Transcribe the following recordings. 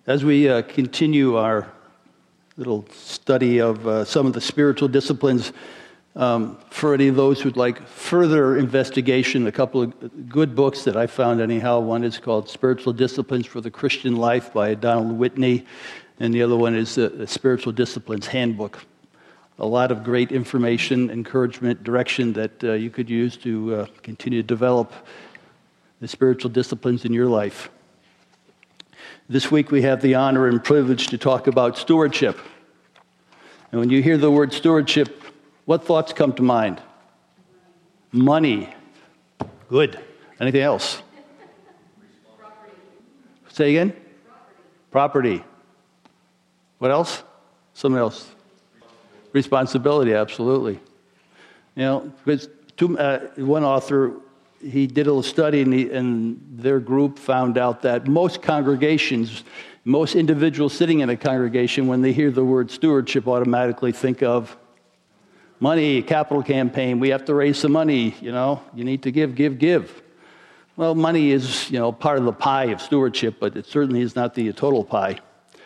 As we continue our little study of some of the spiritual disciplines, for any of those who'd like further investigation, a couple of good books that I found anyhow. One is called Spiritual Disciplines for the Christian Life by Donald Whitney, and the other one is the Spiritual Disciplines Handbook. A lot of great information, encouragement, direction that you could use to continue to develop the spiritual disciplines in your life. This week we have the honor and privilege to talk about stewardship. And when you hear the word stewardship, what thoughts come to mind? Money. Good. Anything else? Property. Say again? Property. What else? Something else. Responsibility, absolutely. You know, because one author, he did a little study, and their group found out that most congregations, most individuals sitting in a congregation, when they hear the word stewardship, automatically think of money, capital campaign. We have to raise some money. You know, you need to give. Well, money is, part of the pie of stewardship, but it certainly is not the total pie.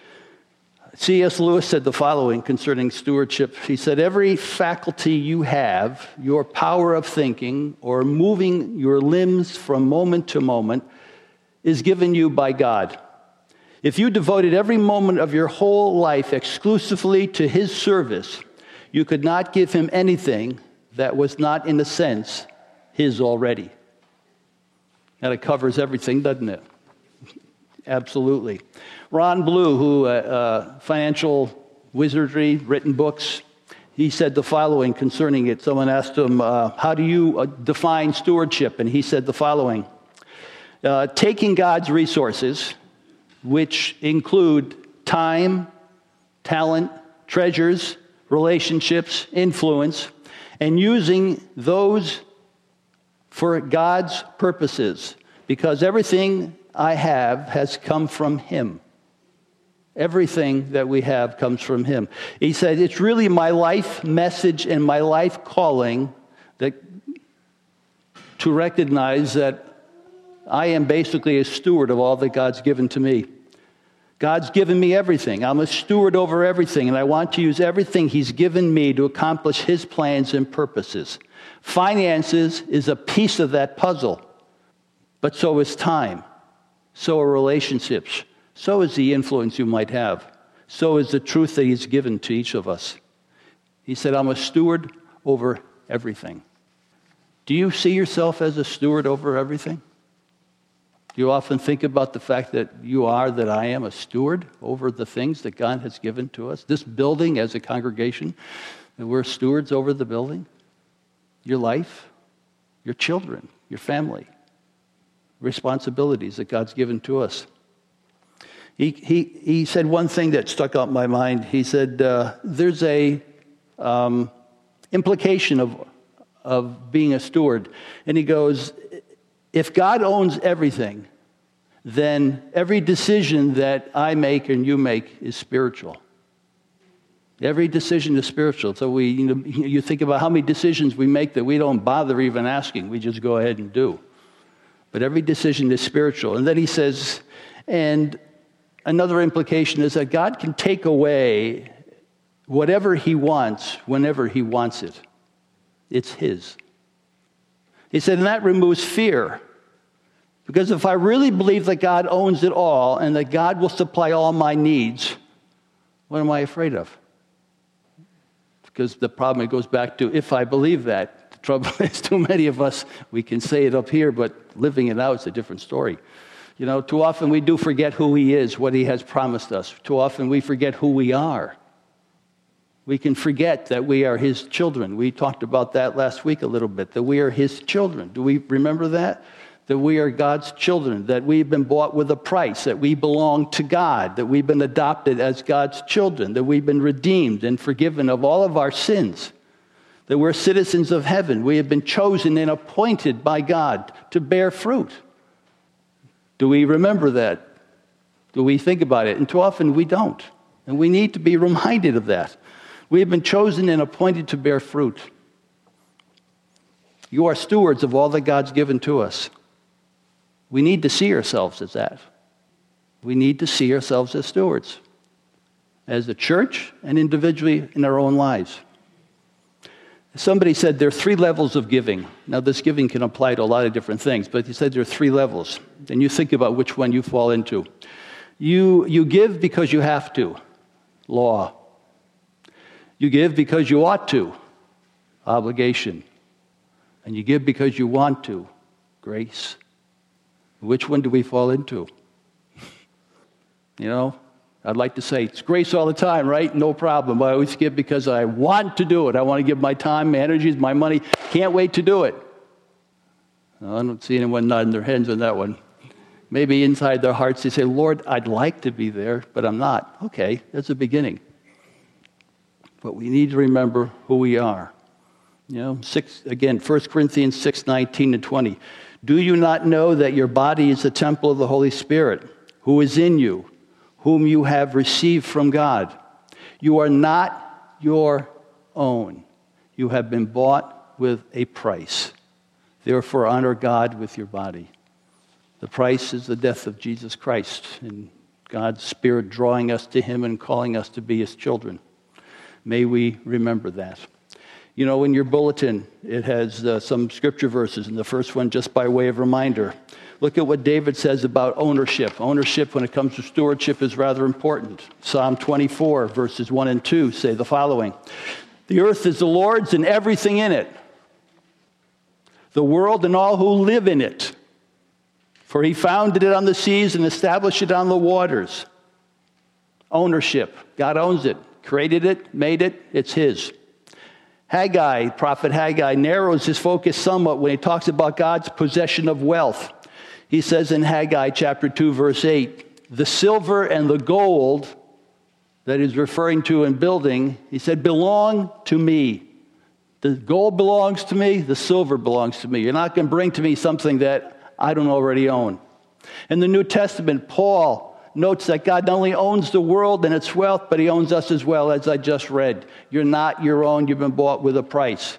C.S. Lewis said the following concerning stewardship. He said, every faculty you have, your power of thinking or moving your limbs from moment to moment, is given you by God. If you devoted every moment of your whole life exclusively to His service, you could not give Him anything that was not, in a sense, His already. That covers everything, doesn't it? Absolutely. Ron Blue, who Financial Wizardry, written books, he said the following concerning it. Someone asked him, how do you define stewardship? And he said the following, taking God's resources, which include time, talent, treasures, relationships, influence, and using those for God's purposes, because everything I have has come from Him. Everything that we have comes from Him. He said, it's really my life message and my life calling that to recognize that I am basically a steward of all that God's given to me. God's given me everything. I'm a steward over everything, and I want to use everything He's given me to accomplish His plans and purposes. Finances is a piece of that puzzle, but so is time. So are relationships. So is the influence you might have. So is the truth that He's given to each of us. He said, I'm a steward over everything. Do you see yourself as a steward over everything? Do you often think about the fact that I am a steward over the things that God has given to us? This building as a congregation, that we're stewards over the building? Your life, your children, your family. Responsibilities that God's given to us. He said one thing that stuck out in my mind. He said there's a implication of being a steward, and he goes, if God owns everything, then every decision that I make and you make is spiritual. Every decision is spiritual. So you think about how many decisions we make that we don't bother even asking. We just go ahead and do. But every decision is spiritual. And then he says, and another implication is that God can take away whatever He wants whenever He wants it. It's His. He said, and that removes fear. Because if I really believe that God owns it all and that God will supply all my needs, what am I afraid of? Because the problem, it goes back to, if I believe that, the trouble is too many of us, we can say it up here, but living it out is a different story. Too often we do forget who He is, what He has promised us. Too often we forget who we are. We can forget that we are His children. We talked about that last week a little bit, that we are His children. Do we remember that? That we are God's children, that we've been bought with a price, that we belong to God, that we've been adopted as God's children, that we've been redeemed and forgiven of all of our sins, that we're citizens of heaven. We have been chosen and appointed by God to bear fruit. Do we remember that? Do we think about it? And too often we don't. And we need to be reminded of that. We have been chosen and appointed to bear fruit. You are stewards of all that God's given to us. We need to see ourselves as that. We need to see ourselves as stewards, as a church and individually in our own lives. Somebody said there are 3 levels of giving. Now, this giving can apply to a lot of different things, but he said there are 3 levels. And you think about which one you fall into. You give because you have to, law. You give because you ought to, obligation. And you give because you want to, grace. Which one do we fall into? You know, I'd like to say it's grace all the time, right? No problem. I always give because I want to do it. I want to give my time, my energies, my money. Can't wait to do it. No, I don't see anyone nodding their heads on that one. Maybe inside their hearts they say, Lord, I'd like to be there, but I'm not. Okay, that's a beginning. But we need to remember who we are. You know, 1 Corinthians 6:19 and 20. Do you not know that your body is a temple of the Holy Spirit, who is in you, whom you have received from God? You are not your own. You have been bought with a price. Therefore, honor God with your body. The price is the death of Jesus Christ, and God's Spirit drawing us to Him and calling us to be His children. May we remember that. You know, in your bulletin, it has some scripture verses, and the first one, just by way of reminder. Look at what David says about ownership. Ownership, when it comes to stewardship, is rather important. Psalm 24, verses 1 and 2 say the following. The earth is the Lord's and everything in it, the world and all who live in it. For He founded it on the seas and established it on the waters. Ownership. God owns it. Created it, made it, it's His. Haggai, prophet Haggai, narrows his focus somewhat when he talks about God's possession of wealth. He says in Haggai chapter 2, verse 8, the silver and the gold that he's referring to in building, he said, belong to me. The gold belongs to me, the silver belongs to me. You're not going to bring to me something that I don't already own. In the New Testament, Paul notes that God not only owns the world and its wealth, but He owns us as well, as I just read. You're not your own. You've been bought with a price.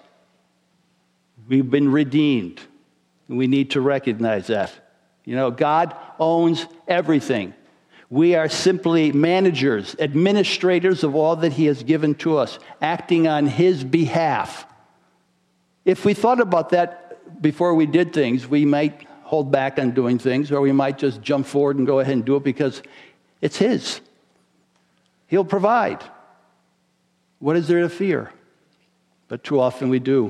We've been redeemed. And we need to recognize that. You know, God owns everything. We are simply managers, administrators of all that He has given to us, acting on His behalf. If we thought about that before we did things, we might hold back on doing things, or we might just jump forward and go ahead and do it because it's His. He'll provide. What is there to fear? But too often we do.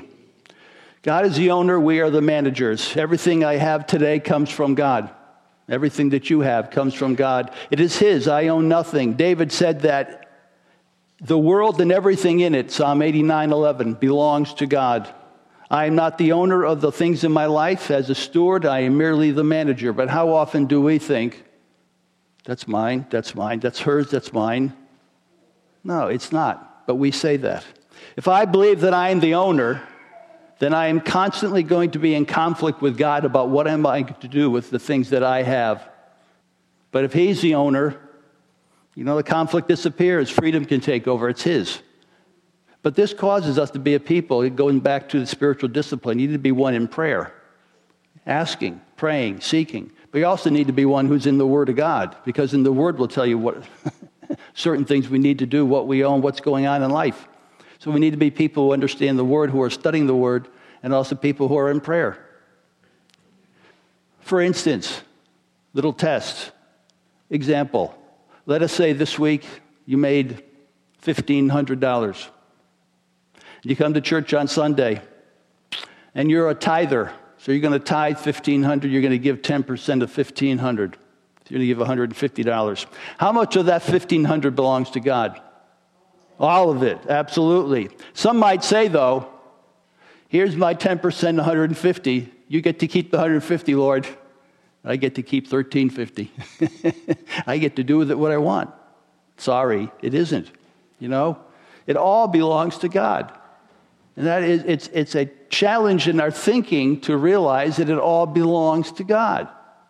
God is the owner, we are the managers. Everything I have today comes from God. Everything that you have comes from God. It is His. I own nothing. David said that the world and everything in it, Psalm 89:11, belongs to God. I am not the owner of the things in my life. As a steward, I am merely the manager. But how often do we think, that's mine, that's hers, that's mine? No, it's not. But we say that. If I believe that I am the owner, then I am constantly going to be in conflict with God about what am I to do with the things that I have. But if He's the owner, you know, the conflict disappears. Freedom can take over. It's His. But this causes us to be a people, going back to the spiritual discipline, you need to be one in prayer, asking, praying, seeking. But you also need to be one who's in the Word of God, because in the Word will tell you what certain things we need to do, what we own, what's going on in life. So we need to be people who understand the Word, who are studying the Word, and also people who are in prayer. For instance, little test, example. Let us say this week you made $1,500. You come to church on Sunday, and you're a tither. So you're going to tithe $1,500. You're going to give 10% of $1,500. You're going to give $150. How much of that $1,500 belongs to God? All of it, absolutely. Some might say, though, here's my 10%, $150. You get to keep the $150, Lord. I get to keep $1,350. I get to do with it what I want. Sorry, it isn't. You know, it all belongs to God. And that is, it's a challenge in our thinking to realize that it all belongs to God.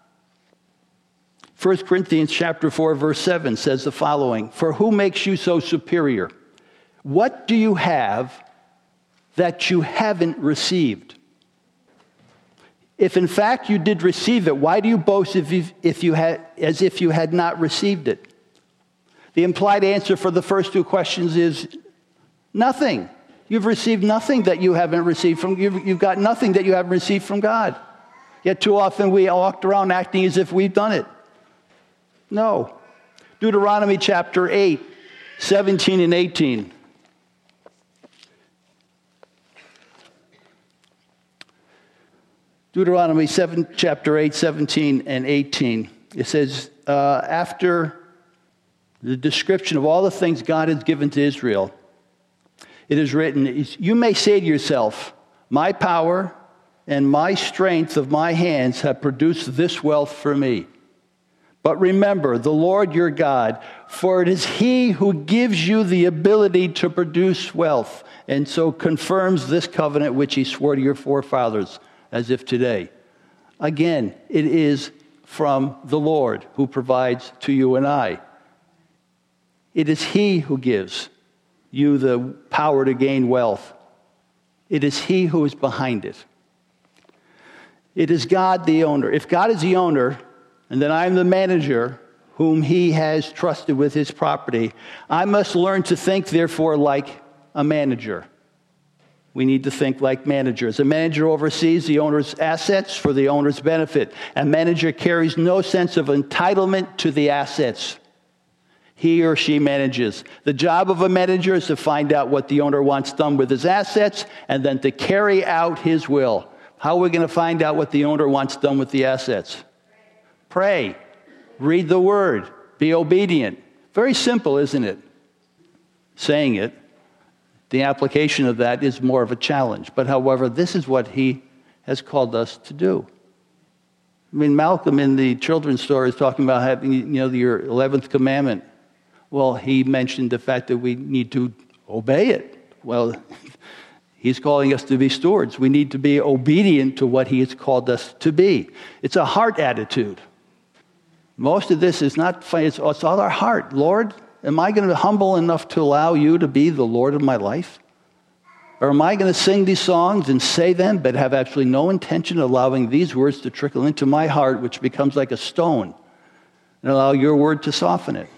1 Corinthians chapter 4, verse 7 says the following, for who makes you so superior? What do you have that you haven't received? If in fact you did receive it, why do you boast as if you had not received it? The implied answer for the first two questions is nothing. You've received nothing that you haven't received from, you've got nothing that you haven't received from God. Yet too often we walked around acting as if we've done it. No. Deuteronomy chapter 8, 17 and 18. Deuteronomy chapter 8, 17 and 18. It says, after the description of all the things God has given to Israel, it is written, you may say to yourself, my power and my strength of my hands have produced this wealth for me. But remember the Lord your God, for it is He who gives you the ability to produce wealth, and so confirms this covenant which He swore to your forefathers, as if today. Again, it is from the Lord who provides to you and I. It is He who gives you the power to gain wealth. It is He who is behind it. It is God the owner. If God is the owner, and then I'm the manager whom He has trusted with His property, I must learn to think, therefore, like a manager. We need to think like managers. A manager oversees the owner's assets for the owner's benefit. A manager carries no sense of entitlement to the assets he or she manages. The job of a manager is to find out what the owner wants done with his assets and then to carry out his will. How are we going to find out what the owner wants done with the assets? Pray. Read the Word. Be obedient. Very simple, isn't it? Saying it. The application of that is more of a challenge. But however, this is what He has called us to do. I mean, Malcolm in the children's story is talking about having, your 11th commandment. Well, he mentioned the fact that we need to obey it. Well, He's calling us to be stewards. We need to be obedient to what He has called us to be. It's a heart attitude. Most of this is not, it's all our heart. Lord, am I going to be humble enough to allow You to be the Lord of my life? Or am I going to sing these songs and say them, but have absolutely no intention of allowing these words to trickle into my heart, which becomes like a stone, and allow Your word to soften it?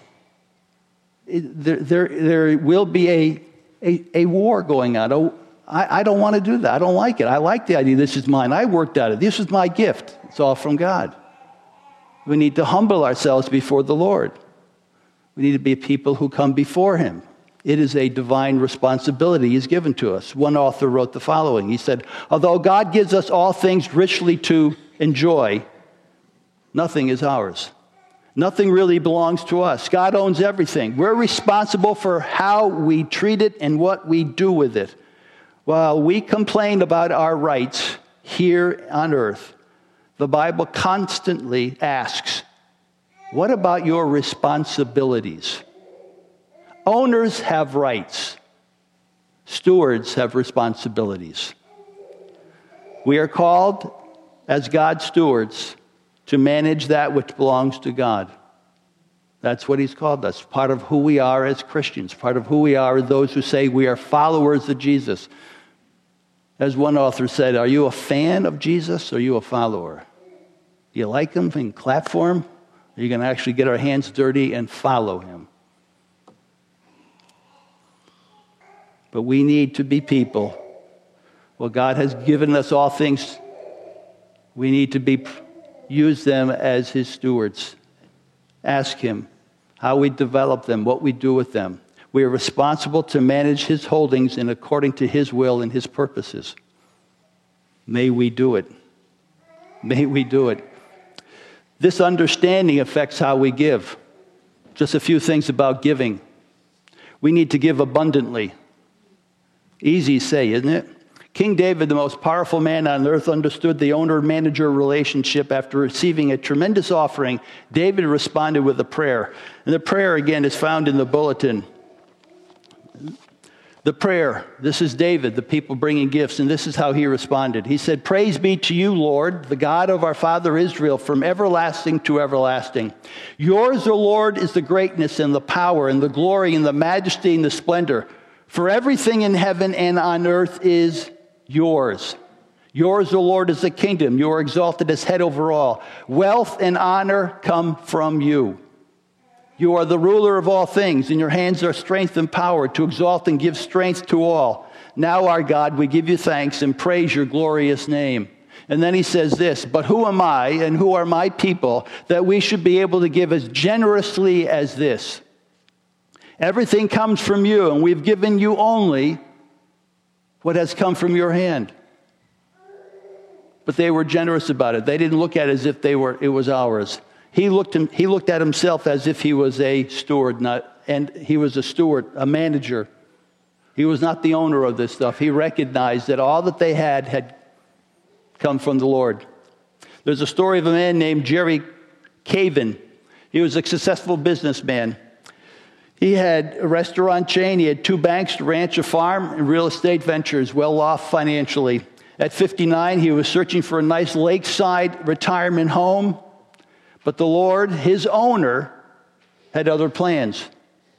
There will be a war going on. I don't want to do that. I don't like it. I like the idea, this is mine. I worked at it. This is my gift. It's all from God. We need to humble ourselves before the Lord. We need to be people who come before Him. It is a divine responsibility He's given to us. One author wrote the following. He said, although God gives us all things richly to enjoy, nothing is ours. Nothing really belongs to us. God owns everything. We're responsible for how we treat it and what we do with it. While we complain about our rights here on earth, the Bible constantly asks, what about your responsibilities? Owners have rights. Stewards have responsibilities. We are called as God's stewards to manage that which belongs to God. That's what He's called us. Part of who we are as Christians. Part of who we are as those who say we are followers of Jesus. As one author said, are you a fan of Jesus or are you a follower? Do you like Him and clap for Him? Are you going to actually get our hands dirty and follow Him? But we need to be people. Well, God has given us all things. We need to use them as His stewards. Ask Him how we develop them, what we do with them. We are responsible to manage His holdings in according to His will and His purposes. May we do it. May we do it. This understanding affects how we give. Just a few things about giving. We need to give abundantly. Easy to say, isn't it? King David, the most powerful man on earth, understood the owner-manager relationship. After receiving a tremendous offering, David responded with a prayer. And the prayer, again, is found in the bulletin. The prayer, this is David, the people bringing gifts, and this is how he responded. He said, praise be to You, Lord, the God of our father Israel, from everlasting to everlasting. Yours, O Lord, is the greatness and the power and the glory and the majesty and the splendor. For everything in heaven and on earth is Yours. Yours, O Lord, is the kingdom. You are exalted as head over all. Wealth and honor come from you. You are the ruler of all things. In your hands are strength and power to exalt and give strength to all. Now, our God, we give you thanks and praise your glorious name. And then he says this, but who am I and who are my people that we should be able to give as generously as this? Everything comes from you, and we've given you only what has come from your hand. But they were generous about it. They didn't look at it as if it was ours. He looked at himself as if he was a steward, and he was a steward, a manager. He was not the owner of this stuff. He recognized that all that they had come from the Lord. There's a story of a man named Jerry Caven. He was a successful businessman. He had a restaurant chain. He had 2 banks, a ranch, a farm, and real estate ventures, well off financially. At 59, he was searching for a nice lakeside retirement home. But the Lord, his owner, had other plans.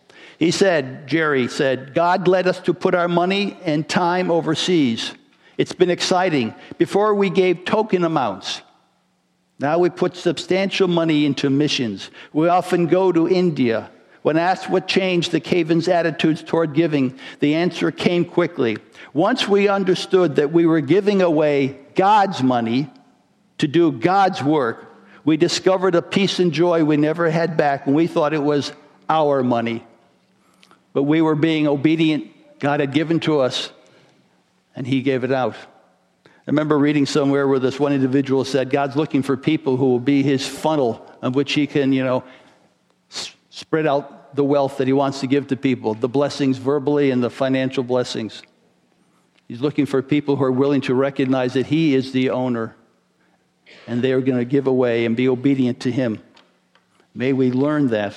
Jerry said, God led us to put our money and time overseas. It's been exciting. Before we gave token amounts. Now we put substantial money into missions. We often go to India. When asked what changed the Cavens' attitudes toward giving, the answer came quickly. Once we understood that we were giving away God's money to do God's work, we discovered a peace and joy we never had back when we thought it was our money. But we were being obedient. God had given to us, and he gave it out. I remember reading somewhere where this one individual said, God's looking for people who will be his funnel of which he can, spread out the wealth that he wants to give to people, the blessings verbally and the financial blessings. He's looking for people who are willing to recognize that he is the owner, and they are going to give away and be obedient to him. May we learn that.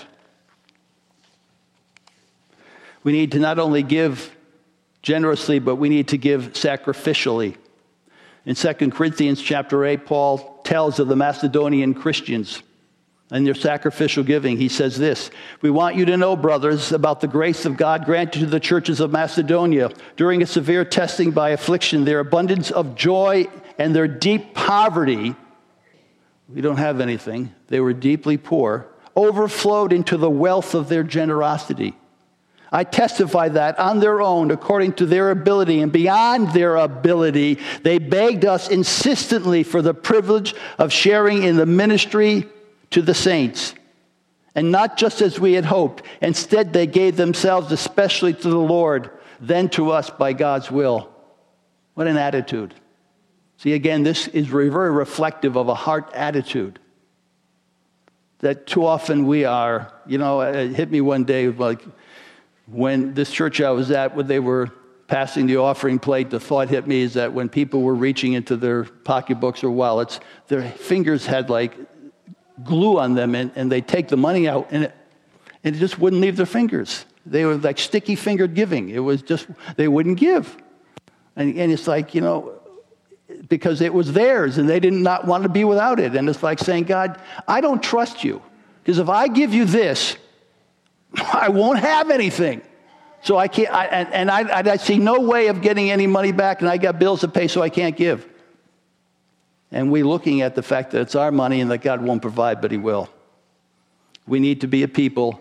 We need to not only give generously, but we need to give sacrificially. In 2 Corinthians chapter 8, Paul tells of the Macedonian Christians and their sacrificial giving. He says this, we want you to know, brothers, about the grace of God granted to the churches of Macedonia. During a severe testing by affliction, their abundance of joy and their deep poverty, we don't have anything, they were deeply poor, overflowed into the wealth of their generosity. I testify that on their own, according to their ability and beyond their ability, they begged us insistently for the privilege of sharing in the ministry to the saints. And not just as we had hoped. Instead, they gave themselves especially to the Lord, then to us by God's will. What an attitude. See, again, this is very reflective of a heart attitude. That too often we are, it hit me one day, like, when this church I was at, when they were passing the offering plate, the thought hit me is that when people were reaching into their pocketbooks or wallets, their fingers had like glue on them, and they'd take the money out, and it just wouldn't leave their fingers. They were like sticky-fingered giving. It was just, they wouldn't give. And it's like, because it was theirs, and they did not want to be without it. And it's like saying, God, I don't trust you, because if I give you this, I won't have anything. So I can't, I see no way of getting any money back, and I got bills to pay, so I can't give. And we're looking at the fact that it's our money and that God won't provide, but he will. We need to be a people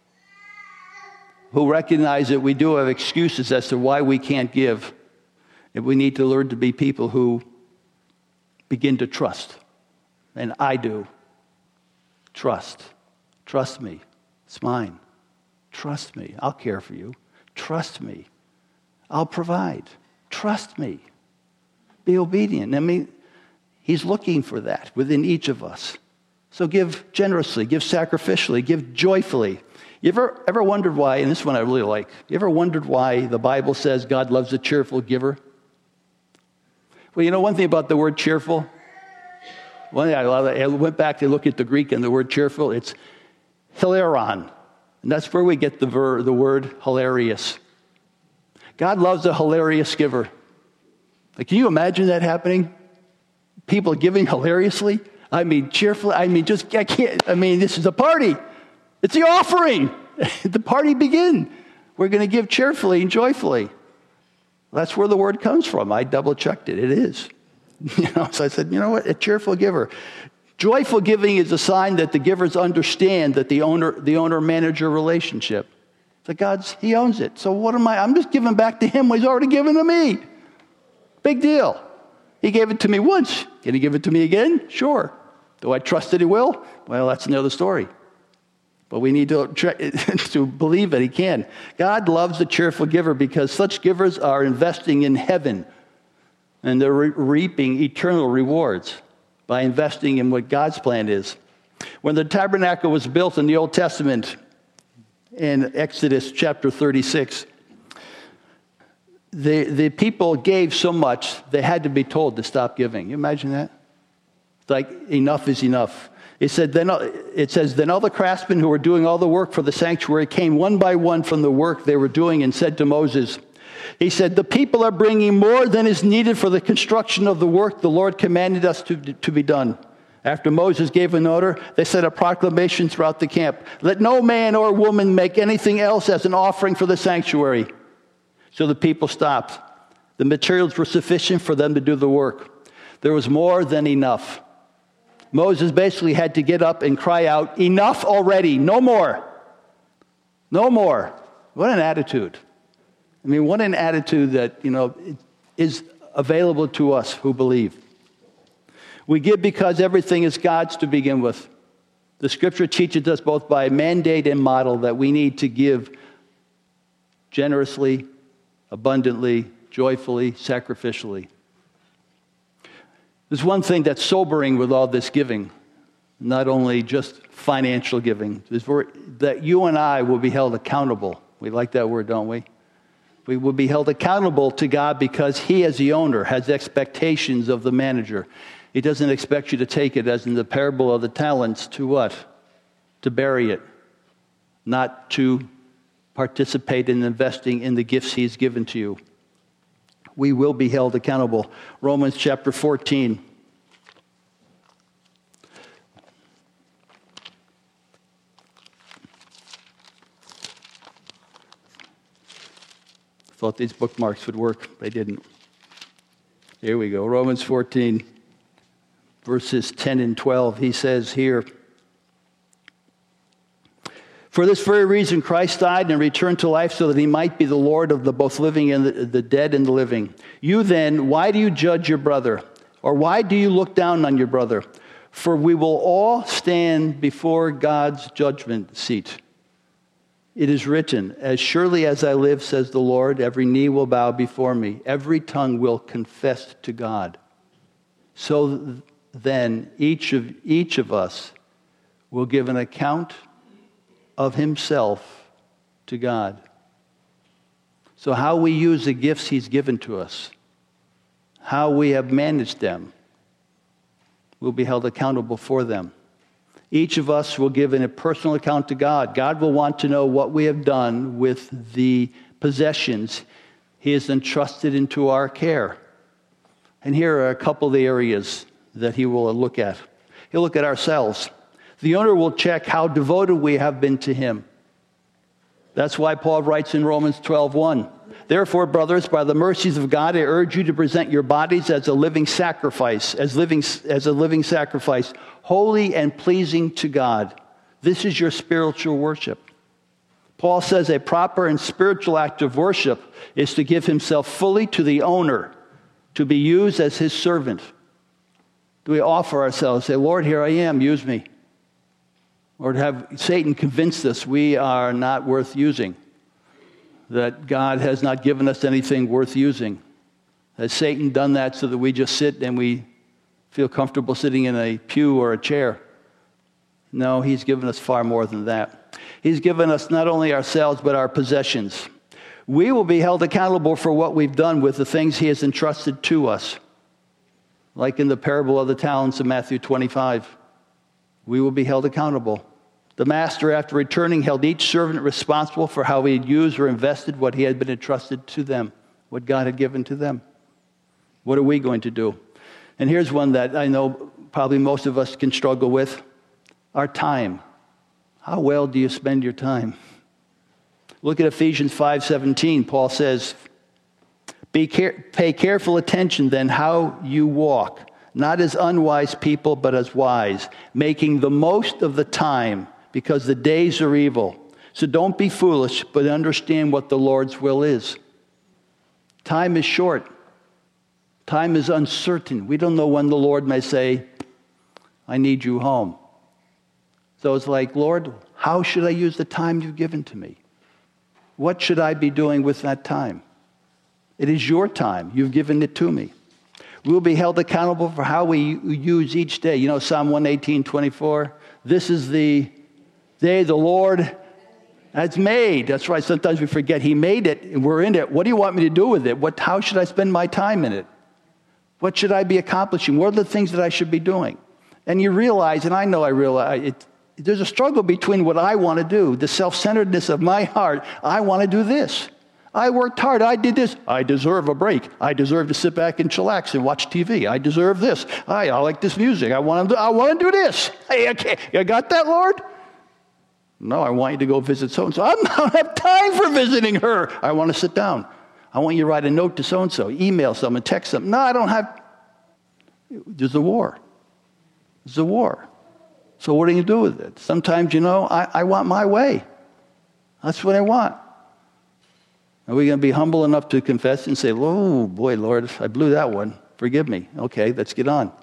who recognize that we do have excuses as to why we can't give. And we need to learn to be people who begin to trust. And I do. Trust. Trust me. It's mine. Trust me. I'll care for you. Trust me. I'll provide. Trust me. Be obedient. He's looking for that within each of us. So give generously, give sacrificially, give joyfully. You ever wondered why, and this one I really like, you ever wondered why the Bible says God loves a cheerful giver? Well, one thing about the word cheerful, I went back to look at the Greek and the word cheerful, it's hilaron. And that's where we get the word hilarious. God loves a hilarious giver. Can you imagine that happening? People giving hilariously? Cheerfully? I can't. This is a party. It's the offering. The party begin. We're going to give cheerfully and joyfully. That's where the word comes from. I double-checked it. It is. So I said, you know what? A cheerful giver. Joyful giving is a sign that the givers understand that the owner-manager relationship. So he owns it. So what am I? I'm just giving back to him what he's already given to me. Big deal. He gave it to me once. Can he give it to me again? Sure. Do I trust that he will? Well, that's another story. But we need to believe that he can. God loves the cheerful giver because such givers are investing in heaven. And they're reaping eternal rewards by investing in what God's plan is. When the tabernacle was built in the Old Testament, in Exodus chapter 36, the people gave so much, they had to be told to stop giving. You imagine that? It's like, enough is enough. It says, then all the craftsmen who were doing all the work for the sanctuary came one by one from the work they were doing and said to Moses, he said, the people are bringing more than is needed for the construction of the work the Lord commanded us to be done. After Moses gave an order, they set a proclamation throughout the camp. Let no man or woman make anything else as an offering for the sanctuary. So the people stopped. The materials were sufficient for them to do the work. There was more than enough. Moses basically had to get up and cry out, enough already, no more. No more. What an attitude. I mean, what an attitude that, is available to us who believe. We give because everything is God's to begin with. The Scripture teaches us both by mandate and model that we need to give generously, abundantly, joyfully, sacrificially. There's one thing that's sobering with all this giving, not only just financial giving, is that you and I will be held accountable. We like that word, don't we? We will be held accountable to God because He, as the owner, has expectations of the manager. He doesn't expect you to take it, as in the parable of the talents, to what? To bury it, not to participate in investing in the gifts He's given to you. We will be held accountable. Romans chapter 14. Thought these bookmarks would work. They didn't. Here we go. Romans 14, verses 10 and 12. He says here, for this very reason Christ died and returned to life so that He might be the Lord of the both living and the dead and the living. You then, why do you judge your brother? Or why do you look down on your brother? For we will all stand before God's judgment seat. It is written, as surely as I live, says the Lord, every knee will bow before me. Every tongue will confess to God. So then each of us will give an account of himself to God. So how we use the gifts He's given to us, how we have managed them, we'll be held accountable for them. Each of us will give a personal account to God. God will want to know what we have done with the possessions He has entrusted into our care. And here are a couple of the areas that He will look at. He'll look at ourselves. The owner will check how devoted we have been to Him. That's why Paul writes in Romans 12:1, therefore, brothers, by the mercies of God, I urge you to present your bodies as a living sacrifice, holy and pleasing to God. This is your spiritual worship. Paul says a proper and spiritual act of worship is to give himself fully to the owner, to be used as His servant. Do we offer ourselves, say, Lord, here I am, use me? Or to have Satan convince us we are not worth using, that God has not given us anything worth using. Has Satan done that so that we just sit and we feel comfortable sitting in a pew or a chair? No, He's given us far more than that. He's given us not only ourselves, but our possessions. We will be held accountable for what we've done with the things He has entrusted to us. Like in the parable of the talents in Matthew 25. We will be held accountable. The master, after returning, held each servant responsible for how he had used or invested what he had been entrusted to them, what God had given to them. What are we going to do? And here's one that I know probably most of us can struggle with. Our time. How well do you spend your time? Look at Ephesians 5:17. Paul says, Pay careful attention then how you walk, not as unwise people, but as wise, making the most of the time, because the days are evil. So don't be foolish, but understand what the Lord's will is. Time is short. Time is uncertain. We don't know when the Lord may say, I need you home. So it's like, Lord, how should I use the time you've given to me? What should I be doing with that time? It is your time. You've given it to me. We'll be held accountable for how we use each day. You know, Psalm 118:24. This is the day the Lord has made. That's right. Sometimes we forget He made it and we're in it. What do you want me to do with it? How should I spend my time in it? What should I be accomplishing? What are the things that I should be doing? And you realize, and I know I realize, there's a struggle between what I want to do, the self-centeredness of my heart. I want to do this. I worked hard. I did this. I deserve a break. I deserve to sit back and chillax and watch TV. I deserve this. I like this music. I want to do this. Hey, okay, you got that, Lord? No, I want you to go visit so-and-so. I don't have time for visiting her. I want to sit down. I want you to write a note to so-and-so, email someone, text them. No, I don't have. There's a war. There's a war. So what do you do with it? Sometimes, I want my way. That's what I want. Are we going to be humble enough to confess and say, oh, boy, Lord, I blew that one. Forgive me. Okay, let's get on.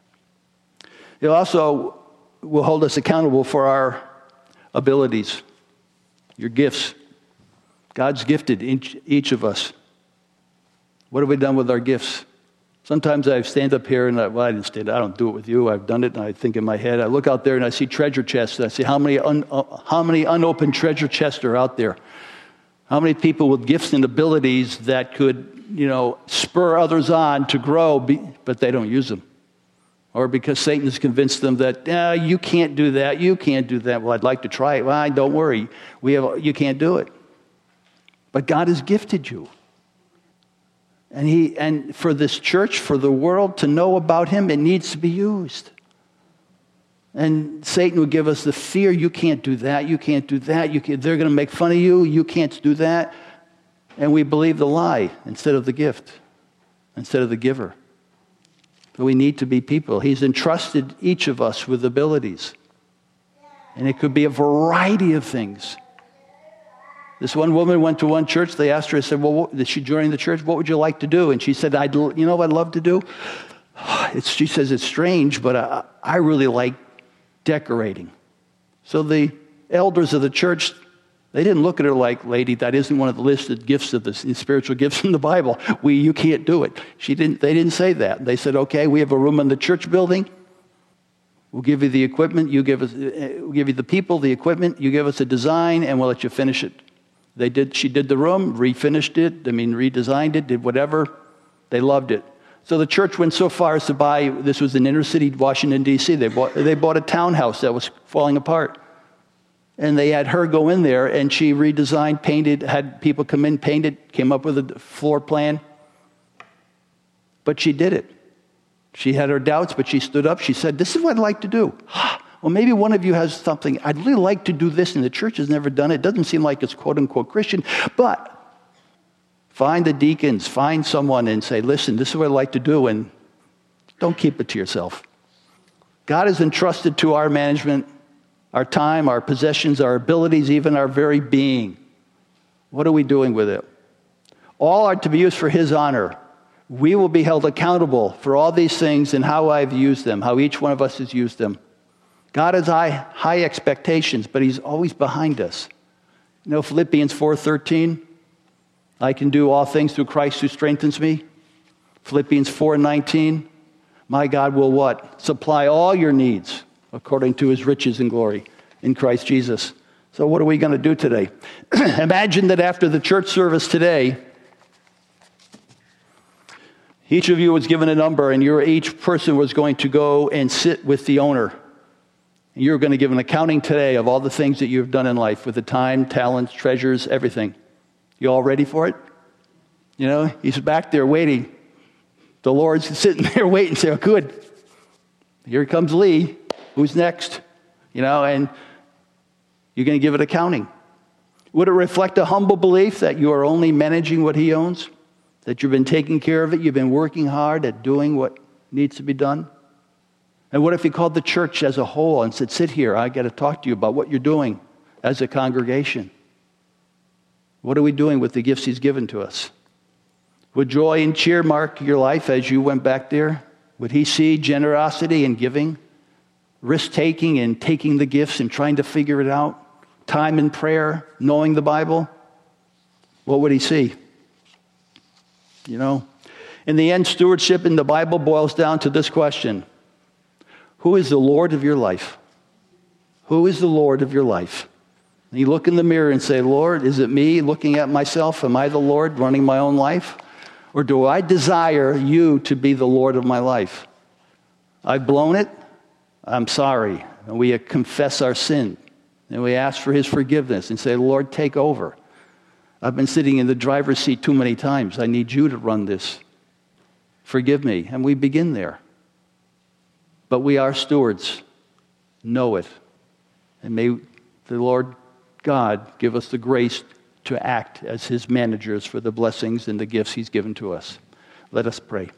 It also will hold us accountable for our abilities, your gifts. God's gifted each of us. What have we done with our gifts? Sometimes I stand up here and I don't do it with you. I've done it and I think in my head. I look out there and I see treasure chests and I see how many unopened treasure chests are out there. How many people with gifts and abilities that could, spur others on to grow, but they don't use them. Or because Satan has convinced them that, you can't do that, you can't do that. Well, I'd like to try it. Well, don't worry. You can't do it. But God has gifted you. And for this church, for the world to know about Him, it needs to be used. And Satan would give us the fear, you can't do that, you can't do that, they're going to make fun of you, you can't do that. And we believe the lie instead of the gift, instead of the giver. So we need to be people. He's entrusted each of us with abilities. And it could be a variety of things. This one woman went to one church. They asked her, I said, well, did she join the church? What would you like to do? And she said, what I'd love to do? She says, it's strange, but I really like decorating. So the elders of the church, they didn't look at her like, lady, that isn't one of the listed gifts of the spiritual gifts in the Bible. You can't do it. They didn't say that. They said, okay, we have a room in the church building. We'll give you the equipment. We'll give you the people, the equipment. You give us a design, and we'll let you finish it. She did the room, redesigned it, did whatever. They loved it. So the church went so far as to buy, this was in inner city Washington, D.C., they bought a townhouse that was falling apart. And they had her go in there, and she redesigned, painted, had people come in, painted, came up with a floor plan. But she did it. She had her doubts, but she stood up. She said, this is what I'd like to do. Well, maybe one of you has something. I'd really like to do this, and the church has never done it. It doesn't seem like it's quote-unquote Christian, but find the deacons, find someone and say, listen, this is what I'd like to do, and don't keep it to yourself. God has entrusted to our management our time, our possessions, our abilities, even our very being. What are we doing with it? All are to be used for His honor. We will be held accountable for all these things and how I've used them, how each one of us has used them. God has high expectations, but He's always behind us. Philippians 4:13, I can do all things through Christ who strengthens me. Philippians 4:19, my God will what? Supply all your needs according to His riches and glory in Christ Jesus. So what are we going to do today? Imagine that after the church service today, each of you was given a number, and each person was going to go and sit with the owner. You're going to give an accounting today of all the things that you've done in life with the time, talents, treasures, everything. You all ready for it? He's back there waiting. The Lord's sitting there waiting, saying, oh, good. Here comes Lee. Who's next? And you're going to give it accounting. Would it reflect a humble belief that you are only managing what He owns? That you've been taking care of it, you've been working hard at doing what needs to be done? And what if he called the church as a whole and said, sit here, I got to talk to you about what you're doing as a congregation. What are we doing with the gifts he's given to us? Would joy and cheer mark your life as you went back there? Would he see generosity and giving, risk-taking and taking the gifts and trying to figure it out, time in prayer, knowing the Bible? What would he see? You know, in the end, stewardship in the Bible boils down to this question. Who is the Lord of your life? Who is the Lord of your life? And you look in the mirror and say, Lord, is it me looking at myself? Am I the Lord running my own life? Or do I desire you to be the Lord of my life? I've blown it. I'm sorry. And we confess our sin. And we ask for his forgiveness and say, Lord, take over. I've been sitting in the driver's seat too many times. I need you to run this. Forgive me. And we begin there. But we are stewards. Know it. And may the Lord God give us the grace to act as his managers for the blessings and the gifts he's given to us. Let us pray.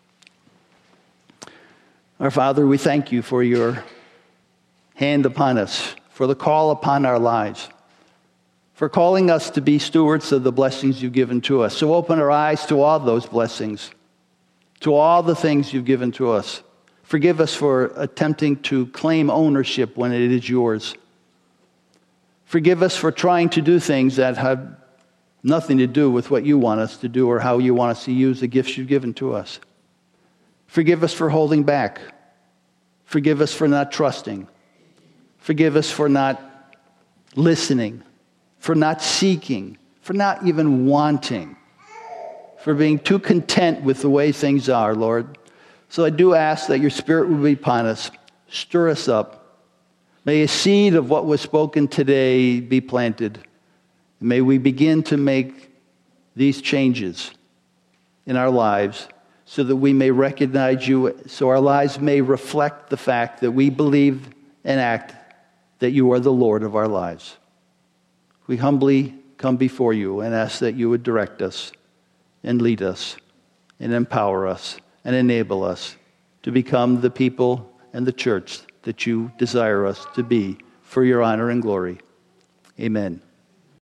Our Father, we thank you for your hand upon us, for the call upon our lives, for calling us to be stewards of the blessings you've given to us. So open our eyes to all those blessings, to all the things you've given to us. Forgive us for attempting to claim ownership when it is yours. Forgive us for trying to do things that have nothing to do with what you want us to do or how you want us to use the gifts you've given to us. Forgive us for holding back. Forgive us for not trusting. Forgive us for not listening, for not seeking, for not even wanting, for being too content with the way things are, Lord. So I do ask that your Spirit will be upon us. Stir us up. May a seed of what was spoken today be planted. May we begin to make these changes in our lives so that we may recognize you, so our lives may reflect the fact that we believe and act that you are the Lord of our lives. We humbly come before you and ask that you would direct us and lead us and empower us and enable us to become the people and the church that you desire us to be for your honor and glory. Amen.